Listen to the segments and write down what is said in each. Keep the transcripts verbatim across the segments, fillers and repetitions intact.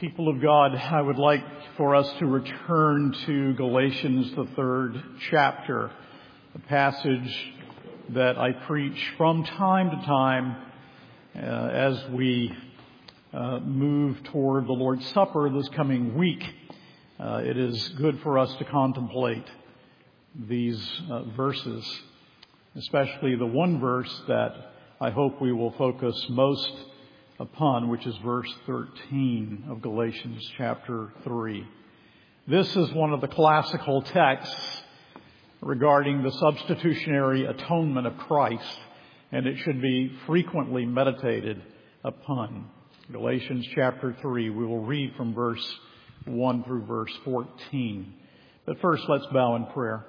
People of God, I would like for us to return to Galatians, the third chapter, a passage that I preach from time to time uh, as we uh, move toward the Lord's Supper this coming week. Uh, it is good for us to contemplate these uh, verses, especially the one verse that I hope we will focus most upon, which is verse thirteen of Galatians chapter three. This is one of the classical texts regarding the substitutionary atonement of Christ, and it should be frequently meditated upon. Galatians chapter three, we will read from verse one through verse fourteen. But first, let's bow in prayer.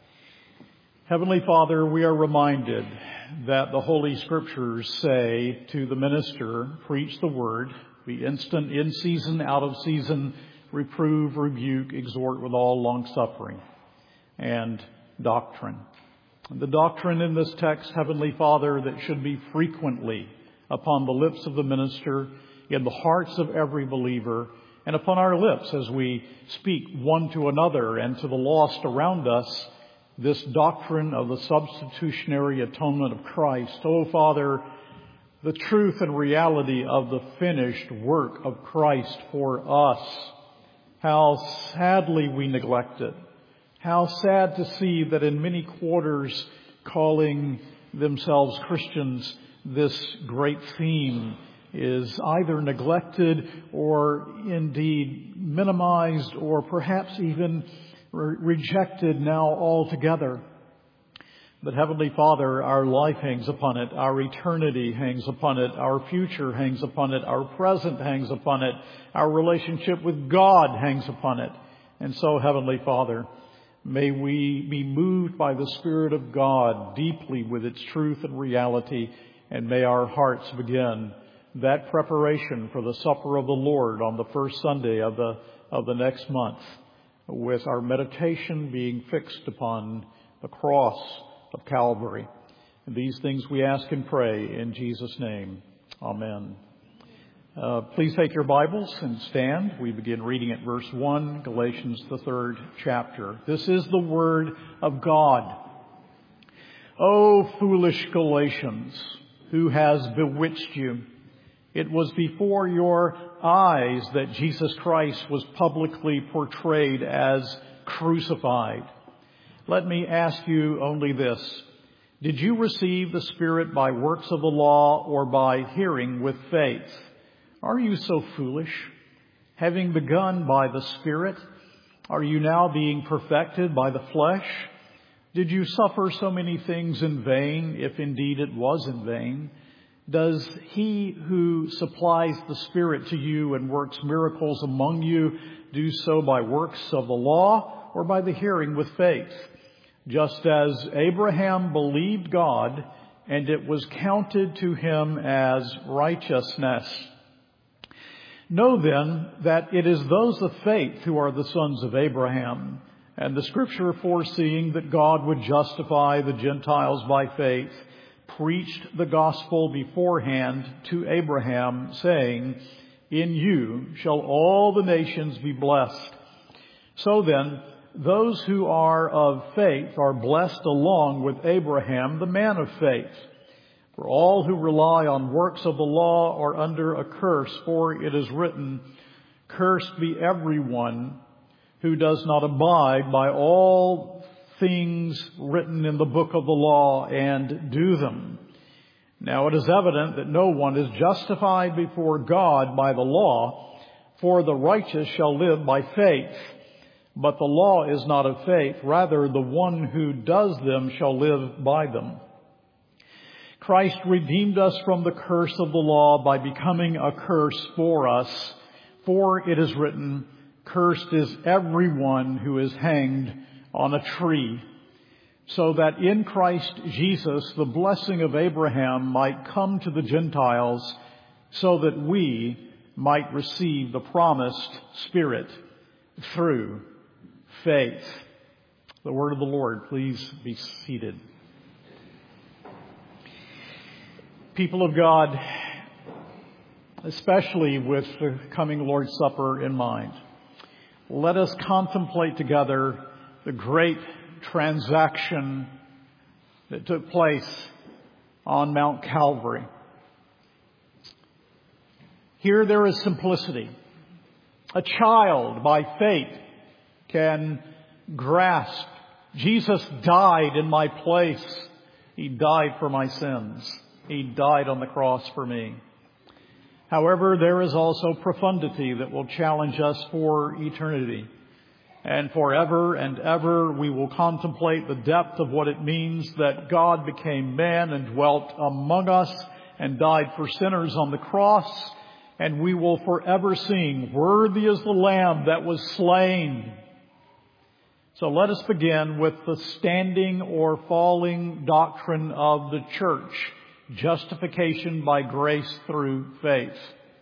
Heavenly Father, we are reminded that the Holy Scriptures say to the minister, preach the word, be instant in season, out of season, reprove, rebuke, exhort with all long-suffering and doctrine. The doctrine in this text, Heavenly Father, that should be frequently upon the lips of the minister, in the hearts of every believer, and upon our lips as we speak one to another and to the lost around us, this doctrine of the substitutionary atonement of Christ. Oh, Father, the truth and reality of the finished work of Christ for us. How sadly we neglect it. How sad to see that in many quarters calling themselves Christians, this great theme is either neglected or indeed minimized or perhaps even rejected now altogether. But Heavenly Father, our life hangs upon it, our eternity hangs upon it, our future hangs upon it, our present hangs upon it, our relationship with God hangs upon it. And so, Heavenly Father, may we be moved by the Spirit of God deeply with its truth and reality, and may our hearts begin that preparation for the supper of the Lord on the first Sunday of the of the next month, with our meditation being fixed upon the cross of Calvary. And these things we ask and pray in Jesus' name. Amen. Uh, please take your Bibles and stand. We begin reading at verse one, Galatians, the third chapter. This is the word of God. O foolish Galatians, who has bewitched you? It was before your eyes that Jesus Christ was publicly portrayed as crucified. Let me ask you only this. Did you receive the Spirit by works of the law or by hearing with faith? Are you so foolish? Having begun by the Spirit, are you now being perfected by the flesh? Did you suffer so many things in vain, if indeed it was in vain? Does he who supplies the Spirit to you and works miracles among you do so by works of the law or by the hearing with faith? Just as Abraham believed God, and it was counted to him as righteousness. Know then that it is those of faith who are the sons of Abraham, and the Scripture, foreseeing that God would justify the Gentiles by faith, preached the gospel beforehand to Abraham, saying, in you shall all the nations be blessed. So then, those who are of faith are blessed along with Abraham, the man of faith. For all who rely on works of the law are under a curse, for it is written, cursed be everyone who does not abide by all things written in the book of the law and do them. Now it is evident that no one is justified before God by the law, for the righteous shall live by faith. But the law is not of faith, rather the one who does them shall live by them. Christ redeemed us from the curse of the law by becoming a curse for us, for it is written, cursed is everyone who is hanged on a tree, so that in Christ Jesus the blessing of Abraham might come to the Gentiles, so that we might receive the promised Spirit through faith. The word of the Lord. Please be seated. People of God, especially with the coming Lord's Supper in mind. Let us contemplate together the great transaction that took place on Mount Calvary. Here there is simplicity. A child, by faith, can grasp, Jesus died in my place. He died for my sins. He died on the cross for me. However, there is also profundity that will challenge us for eternity. And forever and ever we will contemplate the depth of what it means that God became man and dwelt among us and died for sinners on the cross. And we will forever sing, "Worthy is the Lamb that was slain." So let us begin with the standing or falling doctrine of the church, justification by grace through faith.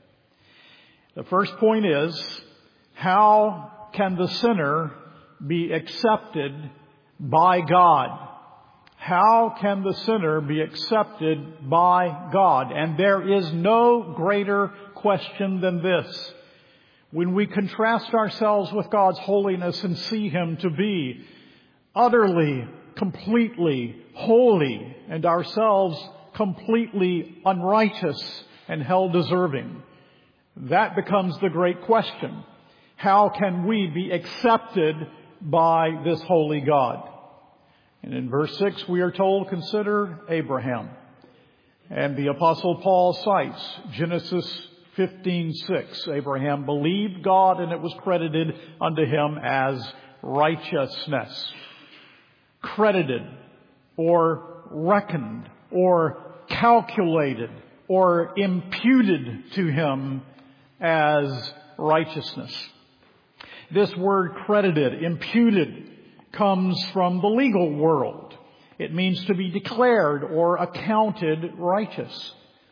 The first point is, how can the sinner be accepted by God? How can the sinner be accepted by God? And there is no greater question than this. When we contrast ourselves with God's holiness and see Him to be utterly, completely holy, and ourselves completely unrighteous and hell-deserving, that becomes the great question. How can we be accepted by this holy God? And in verse six we are told, consider Abraham. And the Apostle Paul cites Genesis fifteen six. Abraham believed God, and it was credited unto him as righteousness. Credited, or reckoned, or calculated, or imputed to him as righteousness. This word credited, imputed, comes from the legal world. It means to be declared or accounted righteous.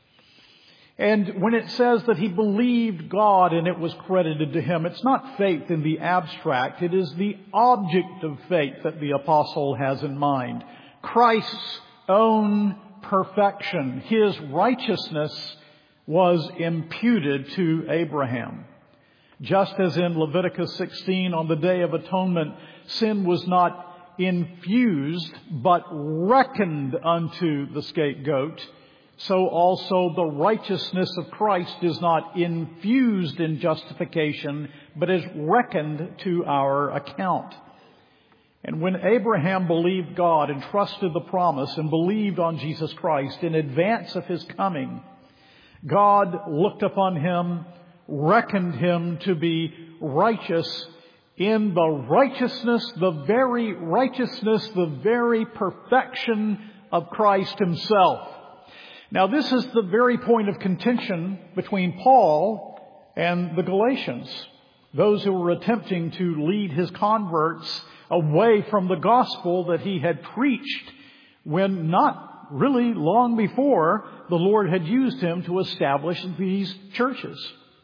And when it says that he believed God and it was credited to him, it's not faith in the abstract. It is the object of faith that the apostle has in mind. Christ's own perfection, His righteousness, was imputed to Abraham. Just as in Leviticus sixteen, on the Day of Atonement, sin was not infused, but reckoned unto the scapegoat, so also the righteousness of Christ is not infused in justification, but is reckoned to our account. And when Abraham believed God and trusted the promise and believed on Jesus Christ in advance of His coming, God looked upon him, reckoned him to be righteous in the righteousness, the very righteousness, the very perfection of Christ Himself. Now, this is the very point of contention between Paul and the Galatians, those who were attempting to lead his converts away from the gospel that he had preached, when not really long before the Lord had used him to establish these churches.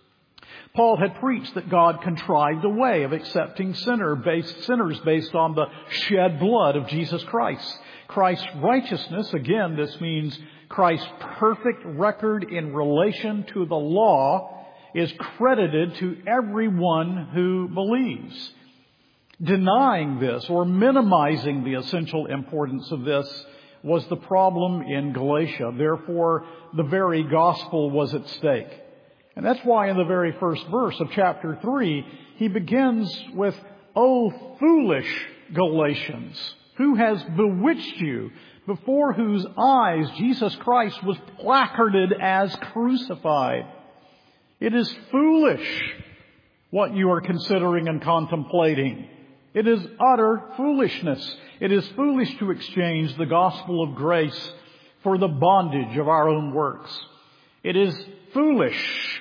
Paul had preached that God contrived a way of accepting sinner based, sinners based on the shed blood of Jesus Christ. Christ's righteousness, again, this means Christ's perfect record in relation to the law, is credited to everyone who believes. Denying this or minimizing the essential importance of this was the problem in Galatia. Therefore, the very gospel was at stake. And that's why in the very first verse of chapter three, he begins with, "O foolish Galatians, who has bewitched you, before whose eyes Jesus Christ was placarded as crucified?" It is foolish what you are considering and contemplating. It is utter foolishness. It is foolish to exchange the gospel of grace for the bondage of our own works. It is foolish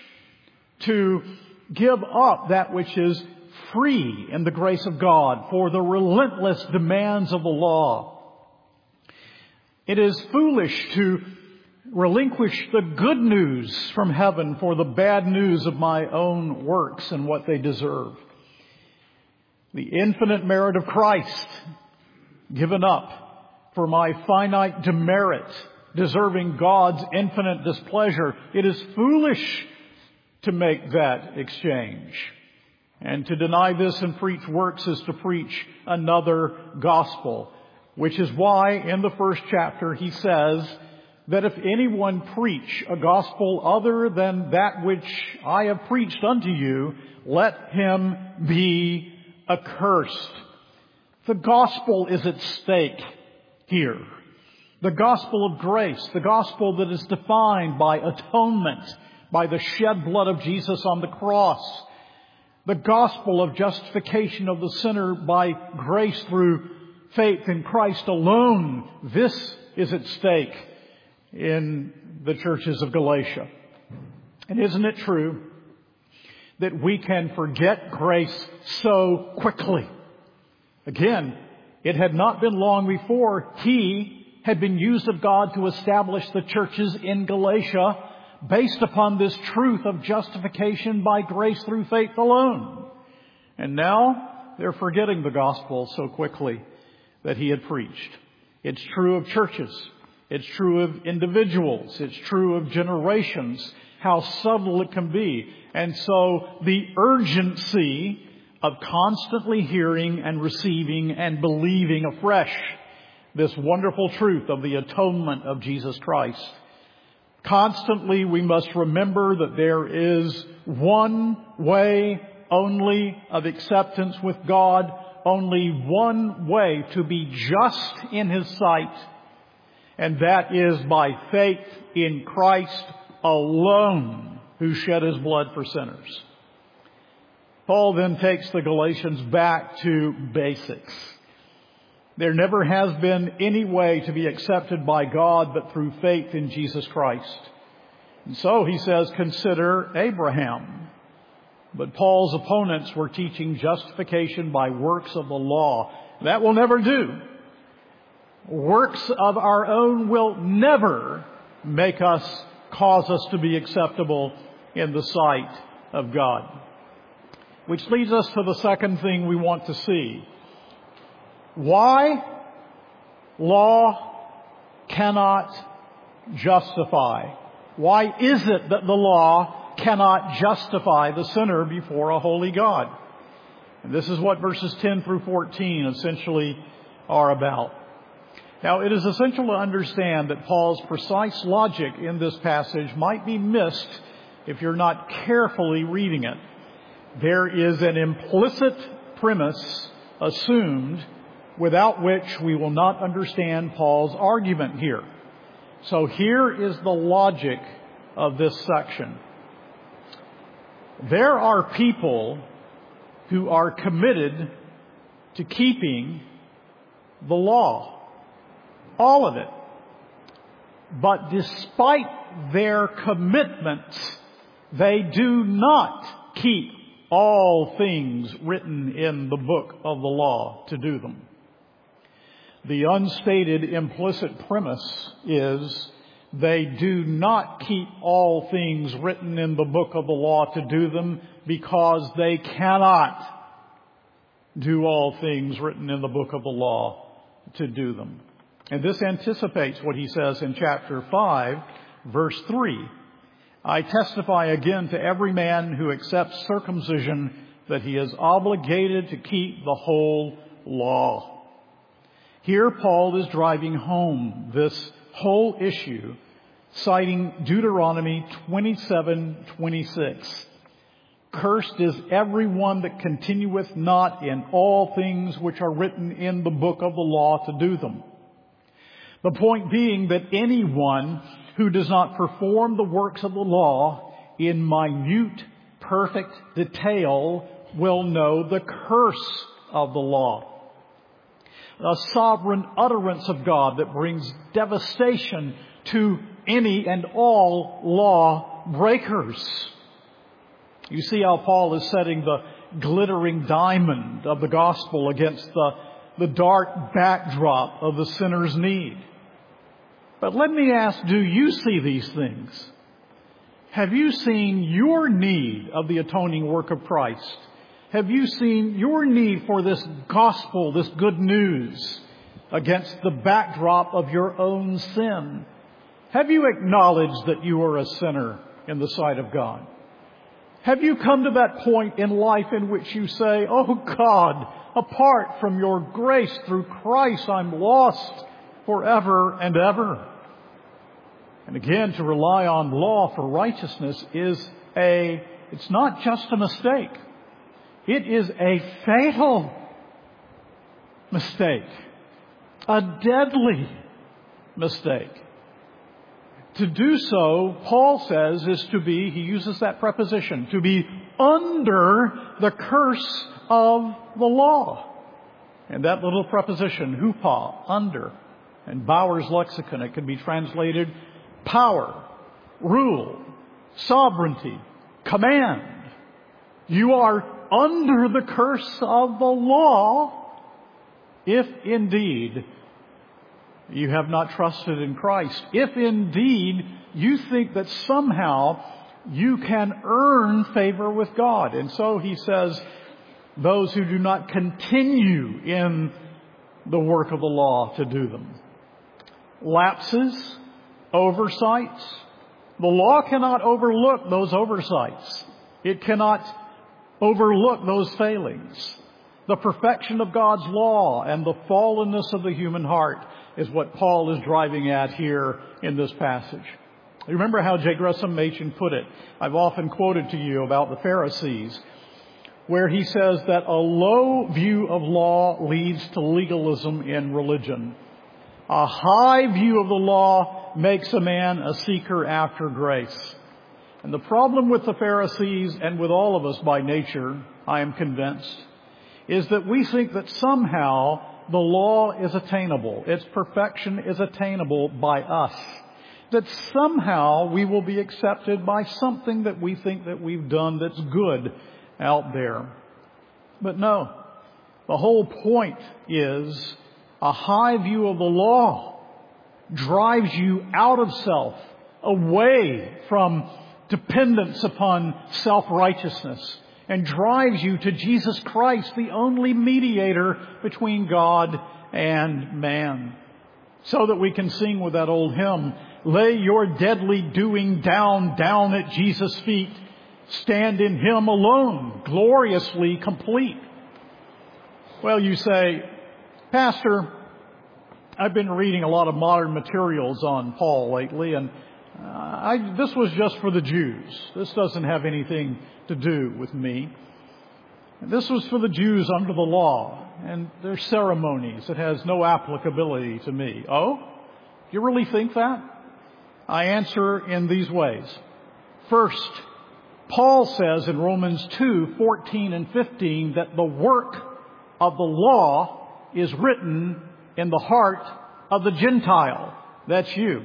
to give up that which is free in the grace of God for the relentless demands of the law. It is foolish to relinquish the good news from heaven for the bad news of my own works and what they deserve. The infinite merit of Christ given up for my finite demerit, deserving God's infinite displeasure. It is foolish to make that exchange. And to deny this and preach works is to preach another gospel, which is why in the first chapter he says that if anyone preach a gospel other than that which I have preached unto you, let him be accursed. The gospel is at stake here. The gospel of grace, the gospel that is defined by atonement, by the shed blood of Jesus on the cross. The gospel of justification of the sinner by grace through faith in Christ alone. This is at stake in the churches of Galatia. And isn't it true that we can forget grace so quickly? Again, it had not been long before he had been used of God to establish the churches in Galatia based upon this truth of justification by grace through faith alone. And now they're forgetting the gospel so quickly that he had preached. It's true of churches. It's true of individuals. It's true of generations, how subtle it can be. And so the urgency of constantly hearing and receiving and believing afresh this wonderful truth of the atonement of Jesus Christ. Constantly we must remember that there is one way only of acceptance with God, only one way to be just in His sight, and that is by faith in Christ alone, who shed His blood for sinners. Paul then takes the Galatians back to basics. There never has been any way to be accepted by God but through faith in Jesus Christ. And so he says, consider Abraham. But Paul's opponents were teaching justification by works of the law. That will never do. Works of our own will never make us, cause us to be acceptable in the sight of God. Which leads us to the second thing we want to see. Why law cannot justify? Why is it that the law cannot justify the sinner before a holy God? And this is what verses ten through fourteen essentially are about. Now, it is essential to understand that Paul's precise logic in this passage might be missed if you're not carefully reading it. There is an implicit premise assumed without which we will not understand Paul's argument here. So here is the logic of this section. There are people who are committed to keeping the law, all of it. But despite their commitments, they do not keep all things written in the book of the law to do them. The unstated implicit premise is they do not keep all things written in the book of the law to do them because they cannot do all things written in the book of the law to do them. And this anticipates what he says in chapter five, verse three. I testify again to every man who accepts circumcision that he is obligated to keep the whole law. Here Paul is driving home this whole issue, citing Deuteronomy twenty-seven twenty-six. Cursed is everyone that continueth not in all things which are written in the book of the law to do them. The point being that anyone who does not perform the works of the law in minute, perfect detail will know the curse of the law. A sovereign utterance of God that brings devastation to any and all law breakers. You see how Paul is setting the glittering diamond of the gospel against the, the dark backdrop of the sinner's need. But let me ask, do you see these things? Have you seen your need of the atoning work of Christ? Have you seen your need for this gospel, this good news, against the backdrop of your own sin? Have you acknowledged that you are a sinner in the sight of God? Have you come to that point in life in which you say, "Oh God, apart from your grace through Christ, I'm lost forever and ever"? And again, to rely on law for righteousness is a, it's not just a mistake. It is a fatal mistake. A deadly mistake. To do so, Paul says, is to be, he uses that preposition, to be under the curse of the law. And that little preposition, hupa, under, in Bauer's lexicon, it can be translated power, rule, sovereignty, command. You are under the curse of the law if indeed you have not trusted in Christ. If indeed you think that somehow you can earn favor with God. And so he says, those who do not continue in the work of the law to do them. Lapses, oversights. The law cannot overlook those oversights. It cannot overlook those failings. The perfection of God's law and the fallenness of the human heart is what Paul is driving at here in this passage. You remember how J. Gresham Machen put it? I've often quoted to you about the Pharisees, where he says that a low view of law leads to legalism in religion. A high view of the law makes a man a seeker after grace. And the problem with the Pharisees and with all of us by nature, I am convinced, is that we think that somehow the law is attainable. Its perfection is attainable by us. That somehow we will be accepted by something that we think that we've done that's good out there. But no, the whole point is a high view of the law drives you out of self, away from dependence upon self-righteousness, and drives you to Jesus Christ, the only mediator between God and man. So that we can sing with that old hymn, lay your deadly doing down, down at Jesus' feet. Stand in Him alone, gloriously complete. Well, you say, Pastor, I've been reading a lot of modern materials on Paul lately, and uh, I, this was just for the Jews. This doesn't have anything to do with me. This was for the Jews under the law and their ceremonies. It has no applicability to me. Oh? You really think that? I answer in these ways. First, Paul says in Romans two, fourteen and fifteen that the work of the law is written in the heart of the Gentile. That's you.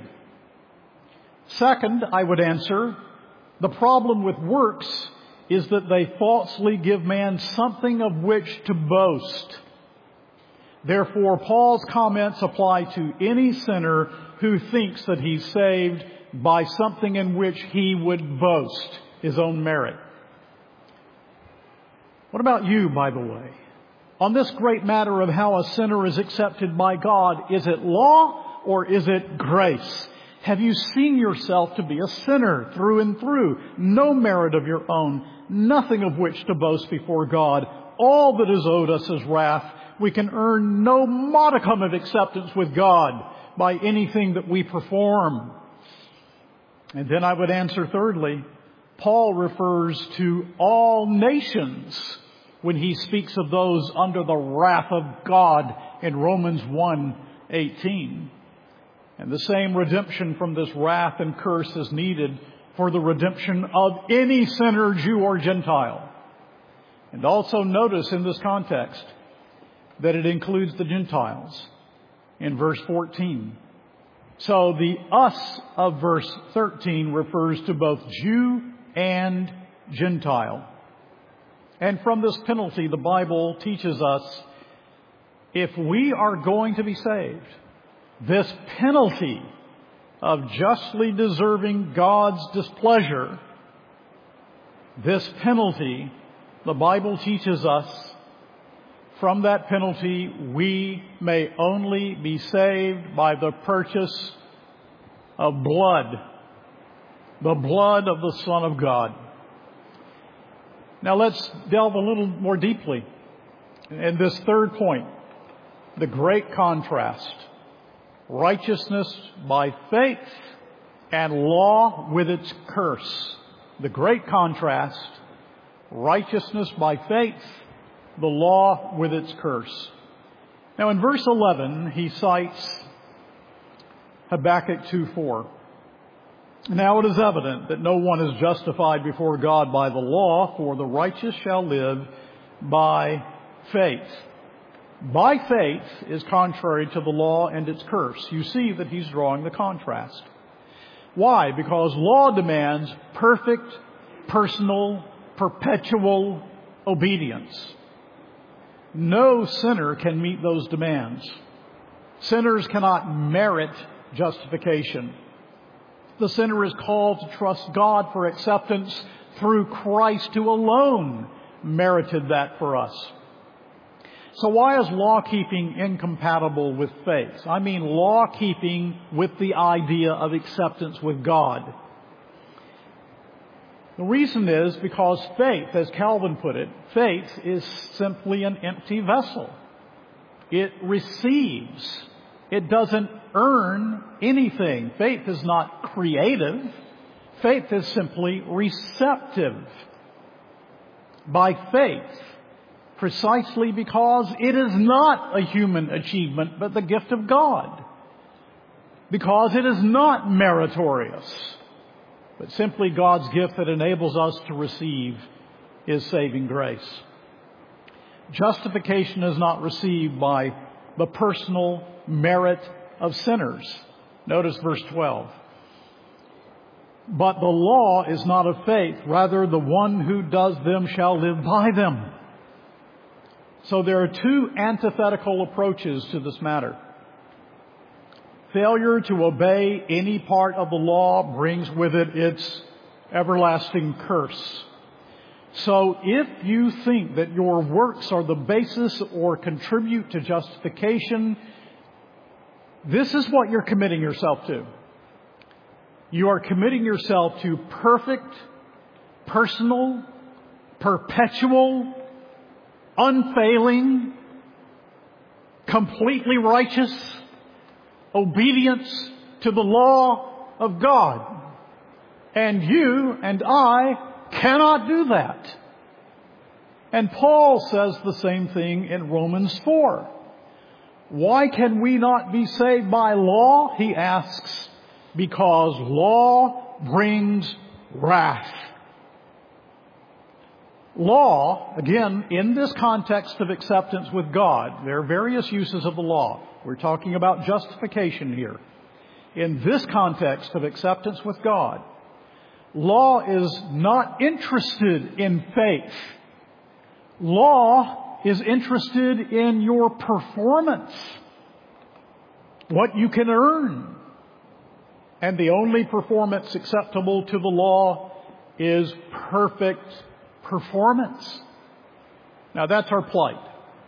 Second, I would answer, the problem with works is that they falsely give man something of which to boast. Therefore, Paul's comments apply to any sinner who thinks that he's saved by something in which he would boast his own merit. What about you, by the way? On this great matter of how a sinner is accepted by God, is it law or is it grace? Have you seen yourself to be a sinner through and through? No merit of your own, nothing of which to boast before God. All that is owed us is wrath. We can earn no modicum of acceptance with God by anything that we perform. And then I would answer thirdly, Paul refers to all nations when he speaks of those under the wrath of God in Romans one eighteen. And the same redemption from this wrath and curse is needed for the redemption of any sinner, Jew or Gentile. And also notice in this context that it includes the Gentiles in verse fourteen. So the us of verse thirteen refers to both Jew and Gentile. And from this penalty, the Bible teaches us, if we are going to be saved, this penalty of justly deserving God's displeasure, this penalty, the Bible teaches us, from that penalty we may only be saved by the purchase of blood, the blood of the Son of God. Now let's delve a little more deeply in this third point, the great contrast. Righteousness by faith and law with its curse. The great contrast. Righteousness by faith, the law with its curse. Now in verse eleven, he cites Habakkuk two four. Now it is evident that no one is justified before God by the law, for the righteous shall live by faith. By faith is contrary to the law and its curse. You see that he's drawing the contrast. Why? Because law demands perfect, personal, perpetual obedience. No sinner can meet those demands. Sinners cannot merit justification. The sinner is called to trust God for acceptance through Christ, who alone merited that for us. So why is law-keeping incompatible with faith? I mean law-keeping with the idea of acceptance with God. The reason is because faith, as Calvin put it, faith is simply an empty vessel. It receives. It doesn't earn anything. Faith is not creative. Faith is simply receptive. By faith, precisely because it is not a human achievement, but the gift of God. Because it is not meritorious, but simply God's gift that enables us to receive His saving grace. Justification is not received by the personal merit of sinners. Notice verse twelve. But the law is not of faith, rather the one who does them shall live by them. So there are two antithetical approaches to this matter. Failure to obey any part of the law brings with it its everlasting curse. So if you think that your works are the basis or contribute to justification, this is what you're committing yourself to. You are committing yourself to perfect, personal, perpetual, unfailing, completely righteous obedience to the law of God. And you and I cannot do that. And Paul says the same thing in Romans four. Why can we not be saved by law? He asks. Because law brings wrath. Law, again, in this context of acceptance with God, there are various uses of the law. We're talking about justification here. In this context of acceptance with God, law is not interested in faith. Law is interested in your performance, what you can earn. And the only performance acceptable to the law is perfect performance. Now that's our plight.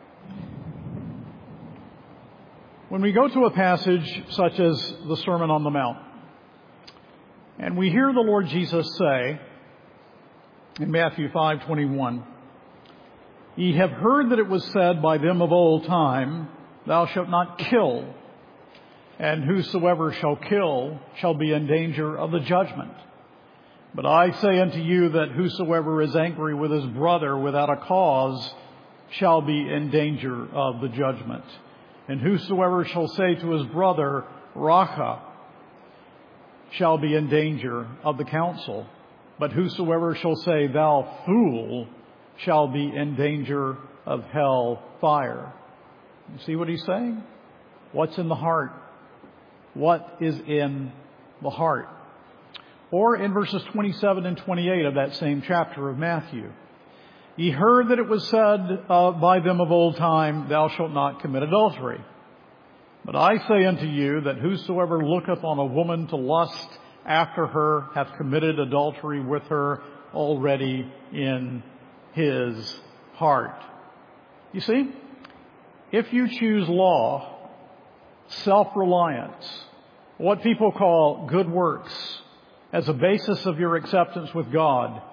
When we go to a passage such as the Sermon on the Mount, and we hear the Lord Jesus say in Matthew five twenty-one, "Ye have heard that it was said by them of old time, Thou shalt not kill, and whosoever shall kill shall be in danger of the judgment. But I say unto you that whosoever is angry with his brother without a cause shall be in danger of the judgment. And whosoever shall say to his brother, Raca, shall be in danger of the council. But whosoever shall say, Thou fool, shall be in danger of hell fire." You see what he's saying? What's in the heart? What is in the heart? Or in verses twenty-seven and twenty-eight of that same chapter of Matthew, "Ye heard that it was said uh, by them of old time, Thou shalt not commit adultery. But I say unto you that whosoever looketh on a woman to lust after her hath committed adultery with her already in his heart." You see, if you choose law, self-reliance, what people call good works, as a basis of your acceptance with God,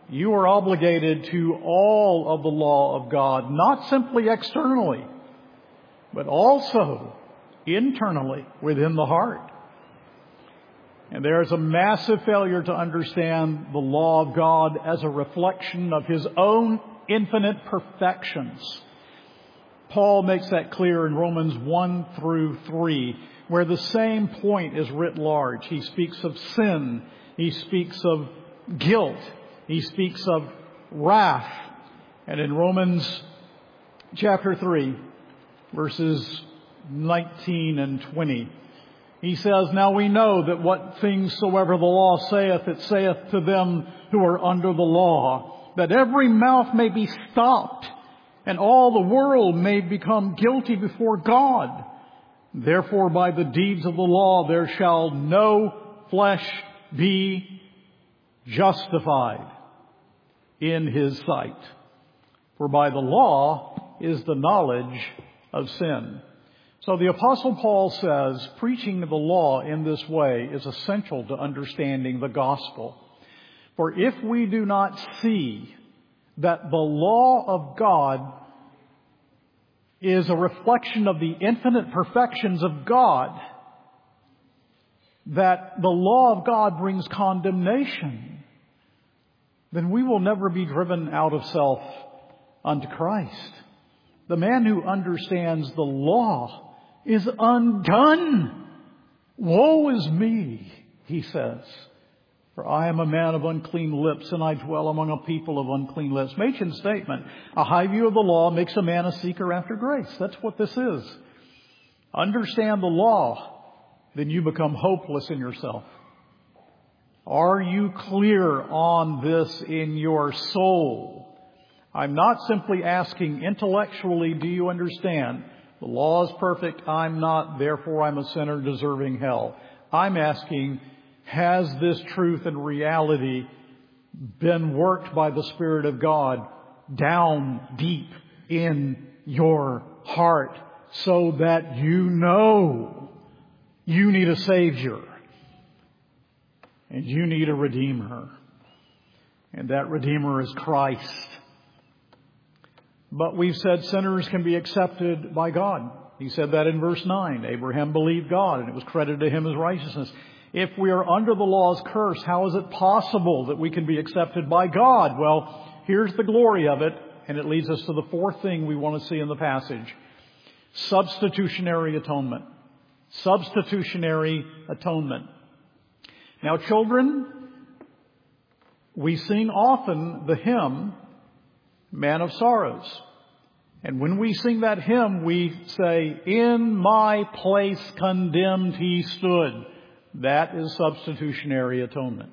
You are obligated to all of the law of God, not simply externally, but also internally within the heart. And there's a massive failure to understand the law of God as a reflection of His own infinite perfections. Paul makes that clear in Romans one through three, where the same point is writ large. He speaks of sin. He speaks of guilt. He speaks of wrath. And in Romans chapter three, verses nineteen and twenty, he says, "Now we know that what things soever the law saith, it saith to them who are under the law, that every mouth may be stopped, and all the world may become guilty before God. Therefore by the deeds of the law there shall no flesh be justified in His sight. For by the law is the knowledge of sin." So the Apostle Paul says preaching the law in this way is essential to understanding the gospel. For if we do not see that the law of God is a reflection of the infinite perfections of God, that the law of God brings condemnation, then we will never be driven out of self unto Christ. The man who understands the law is undone. "Woe is me," he says, "for I am a man of unclean lips, and I dwell among a people of unclean lips." Machen's statement, a high view of the law makes a man a seeker after grace. That's what this is. Understand the law, then you become hopeless in yourself. Are you clear on this in your soul? I'm not simply asking intellectually, do you understand? The law is perfect, I'm not, therefore I'm a sinner deserving hell. I'm asking, has this truth and reality been worked by the Spirit of God down deep in your heart so that you know you need a Savior and you need a Redeemer, and that Redeemer is Christ? But we've said sinners can be accepted by God. He said that in verse nine. Abraham believed God, and it was credited to him as righteousness. If we are under the law's curse, how is it possible that we can be accepted by God? Well, here's the glory of it, and it leads us to the fourth thing we want to see in the passage. Substitutionary atonement. Substitutionary atonement. Now, children, we sing often the hymn, Man of Sorrows. And when we sing that hymn, we say, "In my place condemned He stood." That is substitutionary atonement.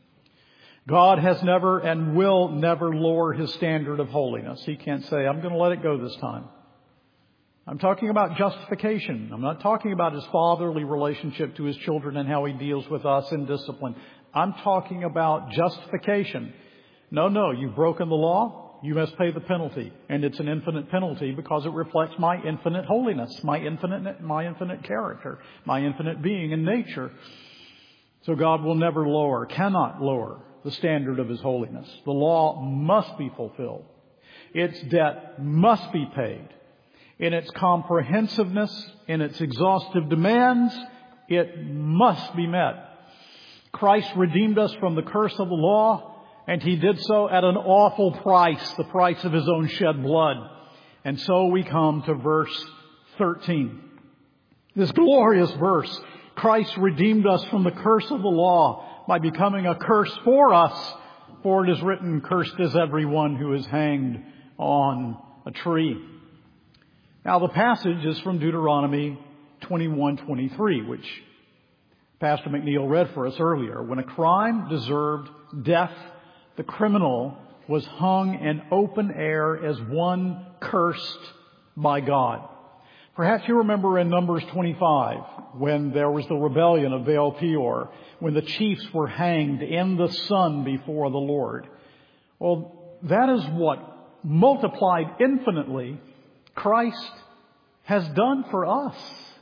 God has never and will never lower His standard of holiness. He can't say, "I'm going to let it go this time." I'm talking about justification. I'm not talking about His fatherly relationship to His children and how He deals with us in discipline. I'm talking about justification. No, no, you've broken the law. You must pay the penalty, and it's an infinite penalty because it reflects my infinite holiness, my infinite, my infinite character, my infinite being and nature. So God will never lower, cannot lower the standard of His holiness. The law must be fulfilled. Its debt must be paid. In its comprehensiveness, in its exhaustive demands, it must be met. Christ redeemed us from the curse of the law, and He did so at an awful price, the price of His own shed blood. And so we come to verse thirteen. This glorious verse. Christ redeemed us from the curse of the law by becoming a curse for us. For it is written, "Cursed is everyone who is hanged on a tree." Now the passage is from Deuteronomy twenty-one twenty-three, which Pastor McNeil read for us earlier. When a crime deserved death, the criminal was hung in open air as one cursed by God. Perhaps you remember in Numbers twenty-five, when there was the rebellion of Baal Peor, when the chiefs were hanged in the sun before the Lord. Well, that is what, multiplied infinitely, Christ has done for us.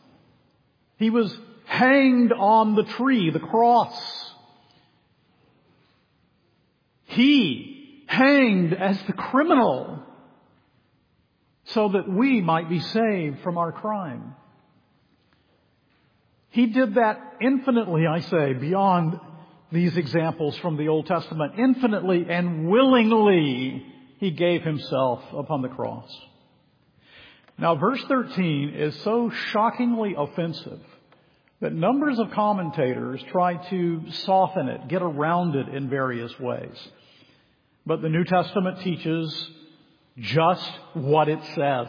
He was hanged on the tree, the cross. He hanged as the criminal so that we might be saved from our crime. He did that infinitely, I say, beyond these examples from the Old Testament. Infinitely and willingly He gave Himself upon the cross. Now, verse thirteen is so shockingly offensive that numbers of commentators try to soften it, get around it in various ways. But the New Testament teaches just what it says.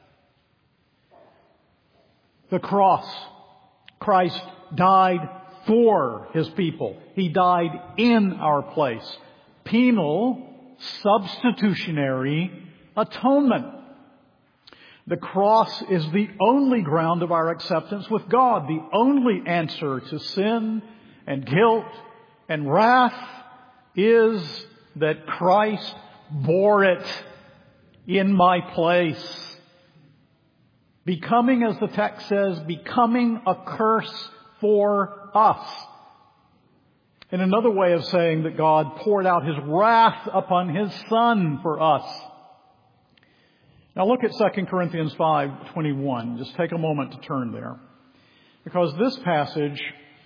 The cross. Christ died for His people. He died in our place. Penal, substitutionary atonement. The cross is the only ground of our acceptance with God, the only answer to sin and guilt and wrath is that Christ bore it in my place. Becoming, as the text says, becoming a curse for us. In another way of saying that God poured out His wrath upon His Son for us. Now look at Second Corinthians five twenty-one. Just take a moment to turn there. Because this passage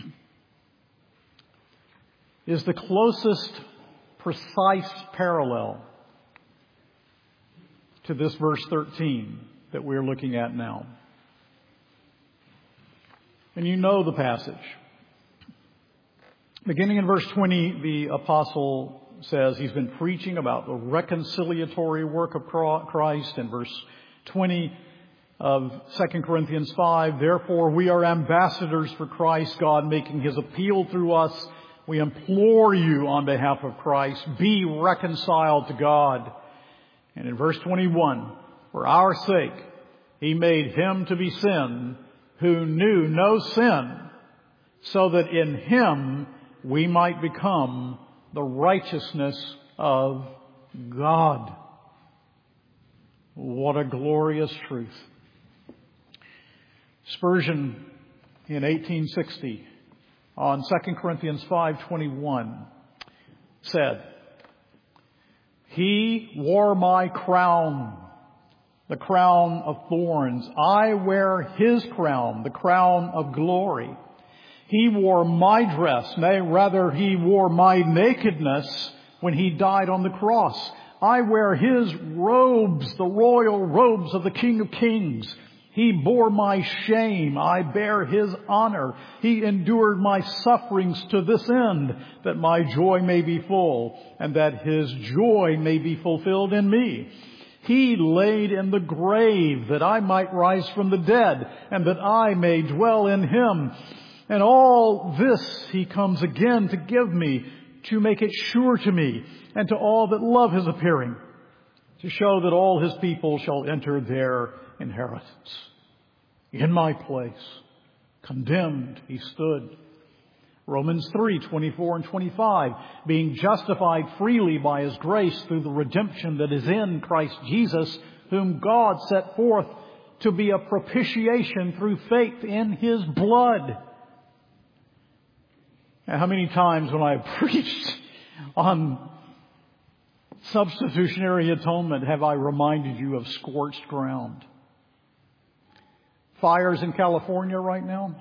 is the closest precise parallel to this verse thirteen that we're looking at now. And you know the passage. Beginning in verse twenty, the apostle says he's been preaching about the reconciliatory work of Christ. In verse twenty of Second Corinthians five, therefore we are ambassadors for Christ, God making His appeal through us. We implore you on behalf of Christ, be reconciled to God. And in verse twenty-one, for our sake, He made Him to be sin who knew no sin, so that in Him we might become the righteousness of God. What a glorious truth. Spurgeon in eighteen sixty on Second Corinthians five twenty-one said, He wore my crown, the crown of thorns. I wear His crown, the crown of glory. He wore my dress, nay, rather He wore my nakedness when He died on the cross. I wear His robes, the royal robes of the King of Kings. He bore my shame. I bear His honor. He endured my sufferings to this end, that my joy may be full, and that His joy may be fulfilled in me. He laid in the grave that I might rise from the dead, and that I may dwell in Him. And all this He comes again to give me, to make it sure to me, and to all that love His appearing, to show that all His people shall enter their inheritance. In my place, condemned He stood. Romans three twenty-four and twenty-five, being justified freely by His grace through the redemption that is in Christ Jesus, whom God set forth to be a propitiation through faith in His blood. And how many times when I preached on substitutionary atonement have I reminded you of scorched ground? Fires in California right now.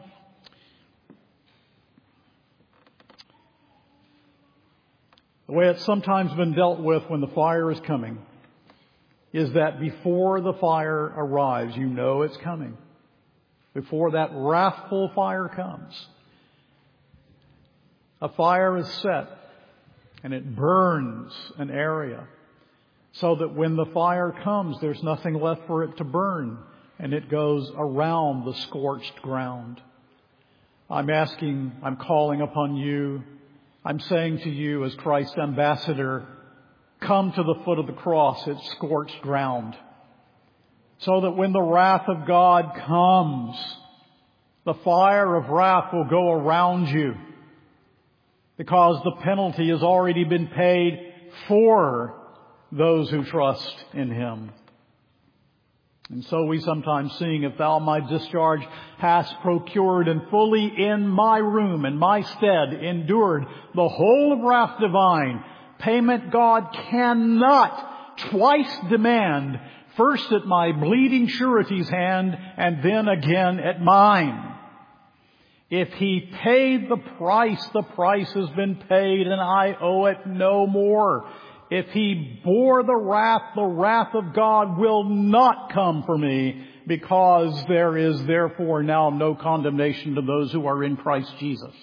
The way it's sometimes been dealt with when the fire is coming is that before the fire arrives, you know it's coming. Before that wrathful fire comes, a fire is set and it burns an area so that when the fire comes, there's nothing left for it to burn, and it goes around the scorched ground. I'm asking, I'm calling upon you, I'm saying to you as Christ's ambassador, come to the foot of the cross, it's scorched ground, so that when the wrath of God comes, the fire of wrath will go around you, because the penalty has already been paid for those who trust in Him. And so we sometimes sing, if thou my discharge hast procured, and fully in my room, in my stead, endured the whole of wrath divine, payment God cannot twice demand, first at my bleeding surety's hand and then again at mine. If He paid the price, the price has been paid and I owe it no more. If He bore the wrath, the wrath of God will not come for me, because there is therefore now no condemnation to those who are in Christ Jesus.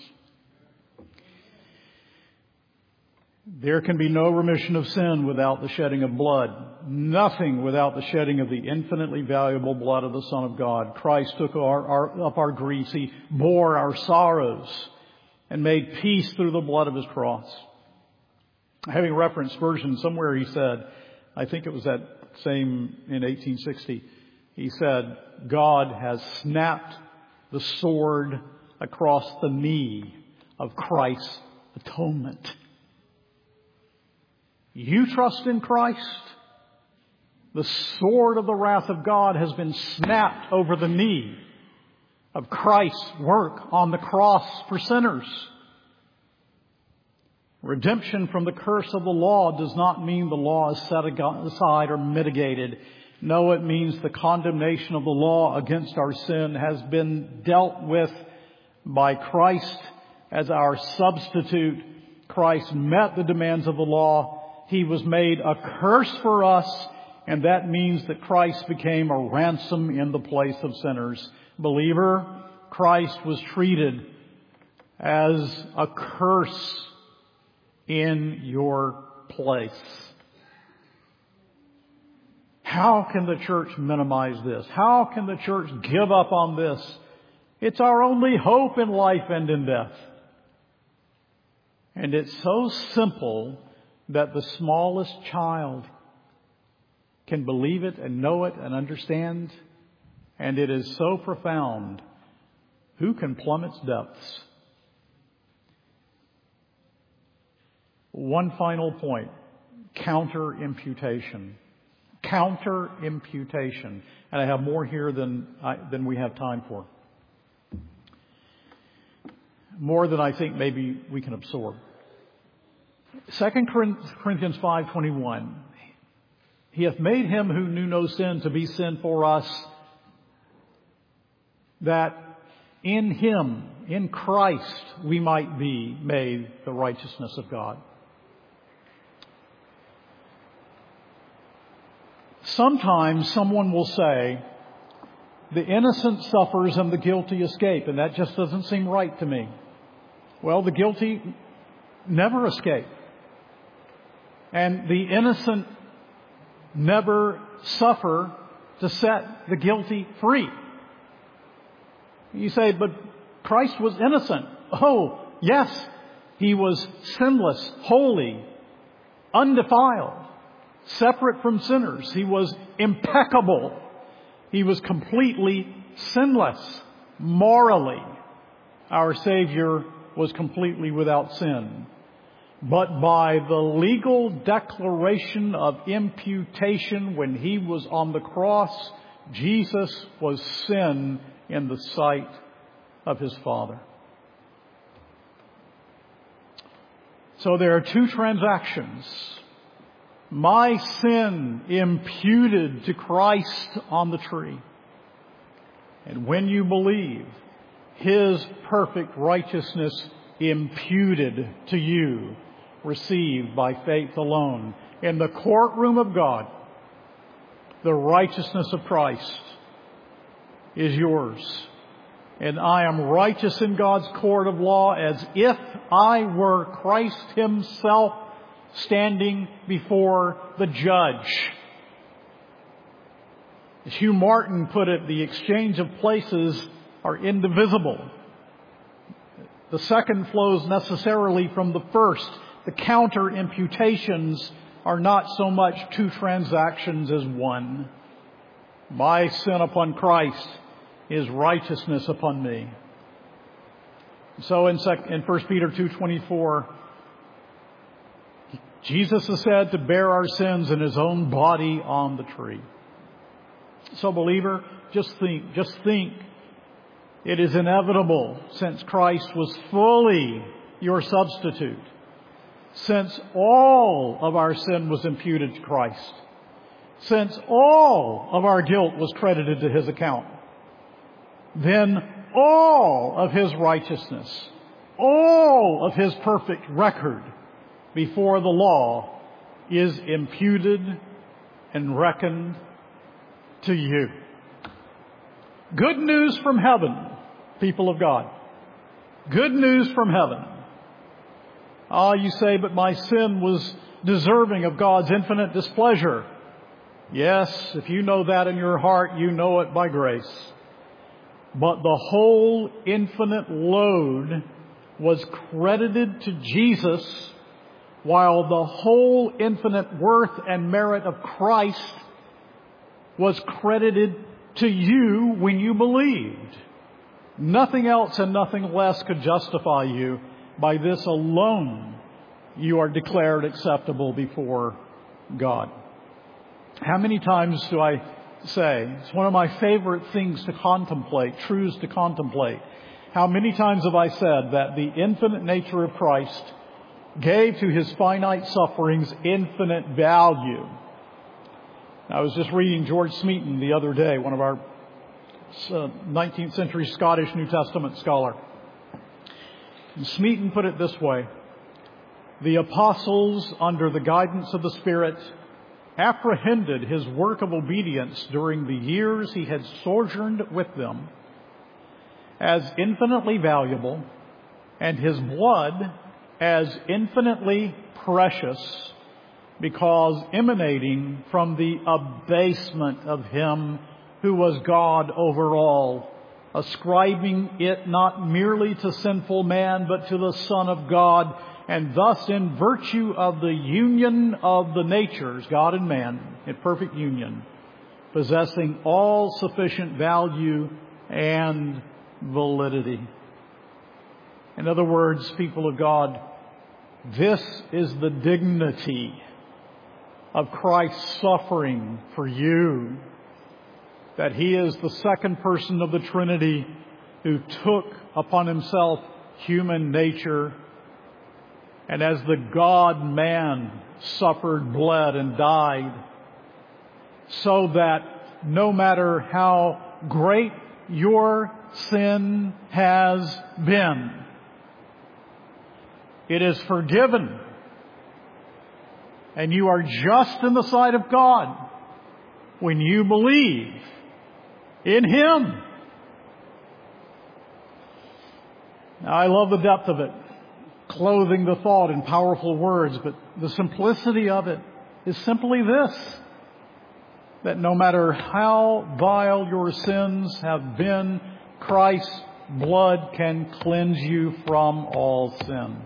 There can be no remission of sin without the shedding of blood. Nothing without the shedding of the infinitely valuable blood of the Son of God. Christ took our, our, up our griefs. He bore our sorrows and made peace through the blood of His cross. Having referenced Spurgeon, somewhere he said, I think it was that same in eighteen sixty, he said, God has snapped the sword across the knee of Christ's atonement. You trust in Christ, the sword of the wrath of God has been snapped over the knee of Christ's work on the cross for sinners. Redemption from the curse of the law does not mean the law is set aside or mitigated. No, it means the condemnation of the law against our sin has been dealt with by Christ as our substitute. Christ met the demands of the law. He was made a curse for us, and that means that Christ became a ransom in the place of sinners. Believer, Christ was treated as a curse in your place. How can the church minimize this? How can the church give up on this? It's our only hope in life and in death. And it's so simple that the smallest child can believe it and know it and understand. And it is so profound. Who can plumb its depths? One final point. Counter-imputation. Counter-imputation. And I have more here than I, than we have time for. More than I think maybe we can absorb. Second Corinthians five twenty-one. He hath made Him who knew no sin to be sin for us, that in Him, in Christ, we might be made the righteousness of God. Sometimes someone will say, the innocent suffers and the guilty escape, and that just doesn't seem right to me. Well, the guilty never escape. And the innocent never suffer to set the guilty free. You say, but Christ was innocent. Oh, yes, He was sinless, holy, undefiled, separate from sinners. He was impeccable. He was completely sinless morally. Our Savior was completely without sin. But by the legal declaration of imputation when He was on the cross, Jesus was sin in the sight of His Father. So there are two transactions. My sin imputed to Christ on the tree. And when you believe, His perfect righteousness imputed to you, received by faith alone. In the courtroom of God, the righteousness of Christ is yours. And I am righteous in God's court of law as if I were Christ Himself standing before the judge. As Hugh Martin put it, the exchange of places are indivisible. The second flows necessarily from the first. The counter-imputations are not so much two transactions as one. My sin upon Christ is righteousness upon me. So in First Peter two twenty-four, Jesus is said to bear our sins in His own body on the tree. So believer, just think, just think. It is inevitable, since Christ was fully your substitute, since all of our sin was imputed to Christ, since all of our guilt was credited to His account, then all of His righteousness, all of His perfect record before the law is imputed and reckoned to you. Good news from heaven, people of God. Good news from heaven. Ah, you say, but my sin was deserving of God's infinite displeasure. Yes, if you know that in your heart, you know it by grace. But the whole infinite load was credited to Jesus, while the whole infinite worth and merit of Christ was credited to you when you believed. Nothing else and nothing less could justify you. By this alone, you are declared acceptable before God. How many times do I say, it's one of my favorite things to contemplate, truths to contemplate. How many times have I said that the infinite nature of Christ gave to His finite sufferings infinite value? I was just reading George Smeaton the other day, one of our nineteenth century Scottish New Testament scholar. And Smeaton put it this way: the apostles, under the guidance of the Spirit, apprehended His work of obedience during the years He had sojourned with them as infinitely valuable, and His blood as infinitely precious, because emanating from the abasement of Him who was God over all, ascribing it not merely to sinful man, but to the Son of God, and thus in virtue of the union of the natures, God and man, in perfect union, possessing all sufficient value and validity. In other words, people of God, this is the dignity of Christ's suffering for you, that He is the second person of the Trinity who took upon Himself human nature, and as the God-man suffered, bled, and died, so that no matter how great your sin has been, it is forgiven, and you are just in the sight of God when you believe in Him. Now, I love the depth of it, clothing the thought in powerful words, but the simplicity of it is simply this: that no matter how vile your sins have been, Christ's blood can cleanse you from all sin.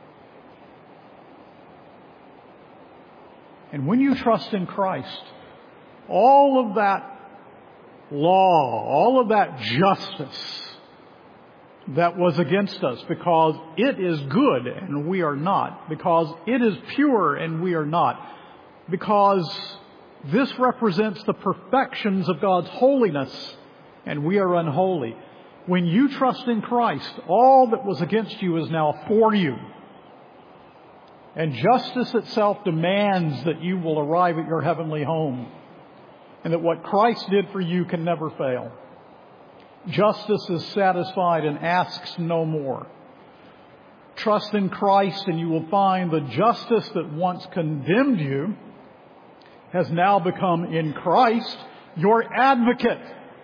And when you trust in Christ, all of that law, all of that justice that was against us, because it is good and we are not, because it is pure and we are not, because this represents the perfections of God's holiness and we are unholy. When you trust in Christ, all that was against you is now for you. And justice itself demands that you will arrive at your heavenly home, and that what Christ did for you can never fail. Justice is satisfied and asks no more. Trust in Christ and you will find the justice that once condemned you has now become in Christ your advocate.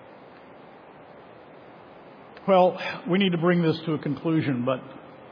Well, we need to bring this to a conclusion, but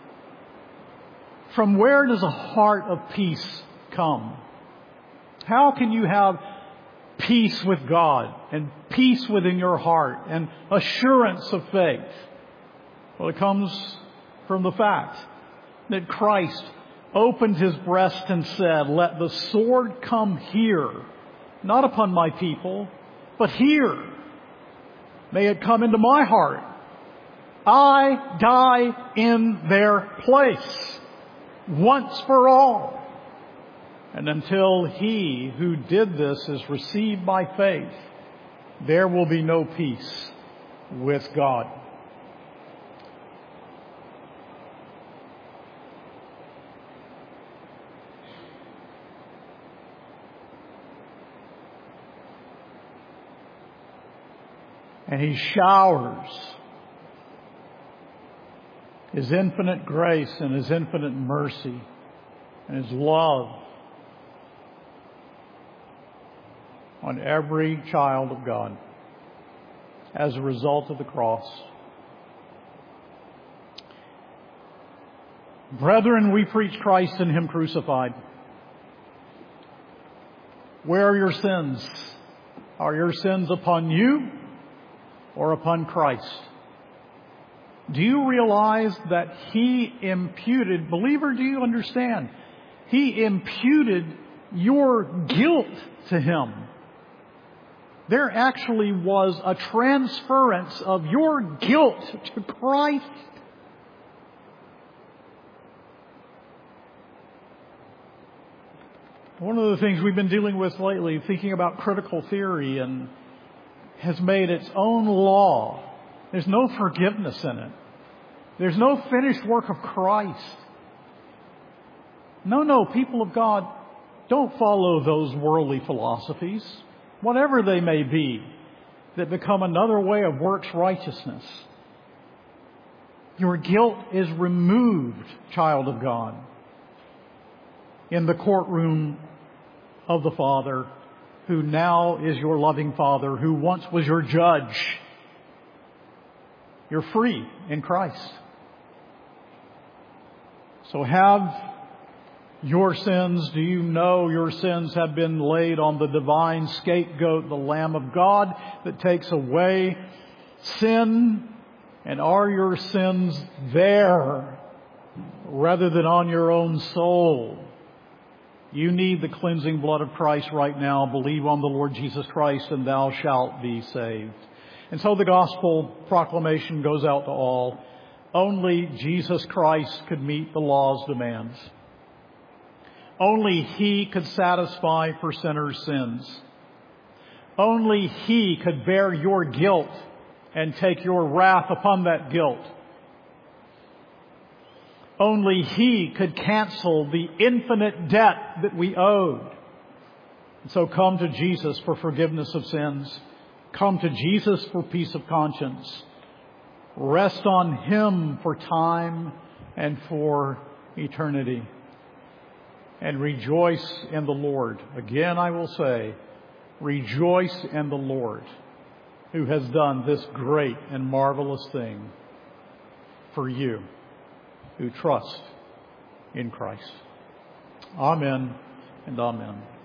from where does a heart of peace come? How can you have peace with God and peace within your heart and assurance of faith? Well, it comes from the fact that Christ opened His breast and said, "Let the sword come here, not upon my people, but here. May it come into my heart. I die in their place once for all. And until He who did this is received by faith, there will be no peace with God." And He showers His infinite grace and His infinite mercy and His love on every child of God as a result of the cross. Brethren, we preach Christ and Him crucified. Where are your sins? Are your sins upon you or upon Christ? Do you realize that He imputed, believer, do you understand? He imputed your guilt to Him. There actually was a transference of your guilt to Christ. One of the things we've been dealing with lately, thinking about critical theory, and has made its own law. There's no forgiveness in it. There's no finished work of Christ. No, no, people of God, don't follow those worldly philosophies, whatever they may be, that become another way of works righteousness. Your guilt is removed, child of God, in the courtroom of the Father, who now is your loving Father, who once was your judge. You're free in Christ. So have your sins, do you know your sins have been laid on the divine scapegoat, the Lamb of God that takes away sin? And are your sins there rather than on your own soul? You need the cleansing blood of Christ right now. Believe on the Lord Jesus Christ and thou shalt be saved. And so the gospel proclamation goes out to all. Only Jesus Christ could meet the law's demands. Only He could satisfy for sinners' sins. Only He could bear your guilt and take your wrath upon that guilt. Only He could cancel the infinite debt that we owed. And so come to Jesus for forgiveness of sins. Come to Jesus for peace of conscience. Rest on Him for time and for eternity. And rejoice in the Lord. Again, I will say, rejoice in the Lord, who has done this great and marvelous thing for you who trust in Christ. Amen and amen.